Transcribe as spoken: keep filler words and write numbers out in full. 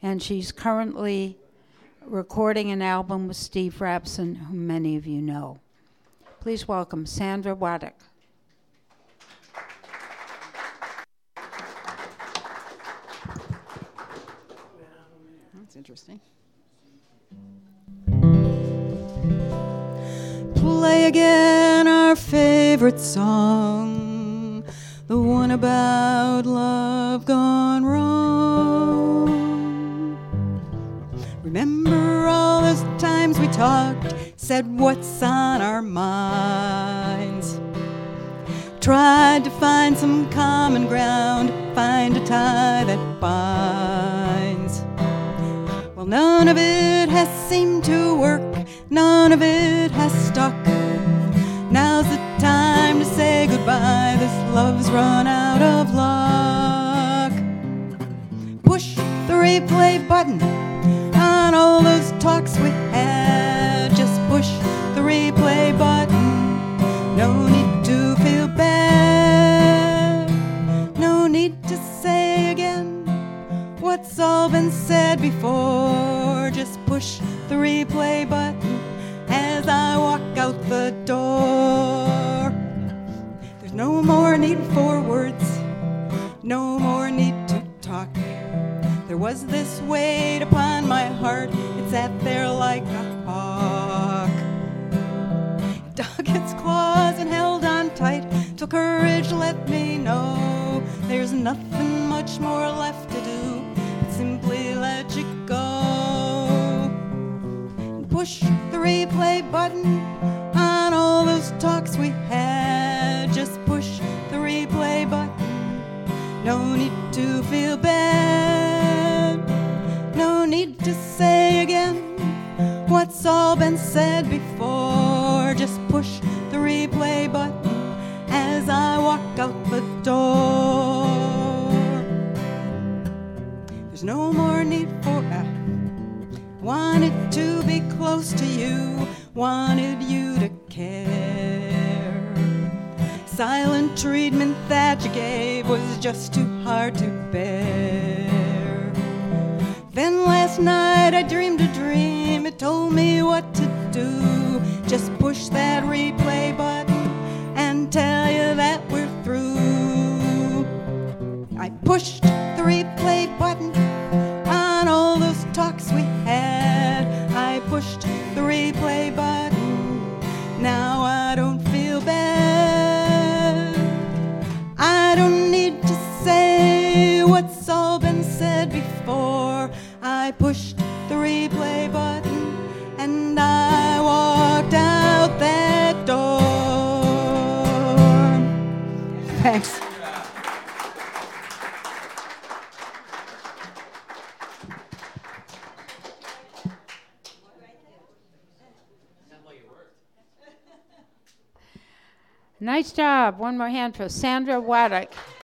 and she's currently recording an album with Steve Rapson, whom many of you know. Please welcome Sandra Waddick. That's interesting. Play again our favorite song, the one about love gone wrong. Remember all those times we talked, said what's on our minds, tried to find some common ground, find a tie that binds. Well, none of it has seemed to work, none of it has stuck. Now's the time to say goodbye, this love's run out of luck. Push the replay button on all those talks we had. Just push the replay button, no need to feel bad, no need to say again what's all been said before. Just push the replay button as I walk out the door. There's no more need for words, no more need to talk. There was this weight upon my heart, it sat there like a hawk. It dug its claws and held on tight till courage let me know there's nothing much more left to do but simply let you go. And push the replay button on all those talks we had. Just push the replay button, no need to feel bad, no need to say again what's all been said before. Just push the replay button as I walk out the door. There's no more need for uh, wanted to be close to you, wanted you to care. Silent treatment that you gave was just too hard to bear. Then last night I dreamed a dream, it told me what to do. Just push that replay button and tell you that we're through. I pushed the replay button on all those talks we had. I pushed the replay button, now I don't feel bad. I don't need to say what's all been said before. I pushed the replay button and I walked out that door. Thanks. Nice job. One more hand for Sandra Waddick.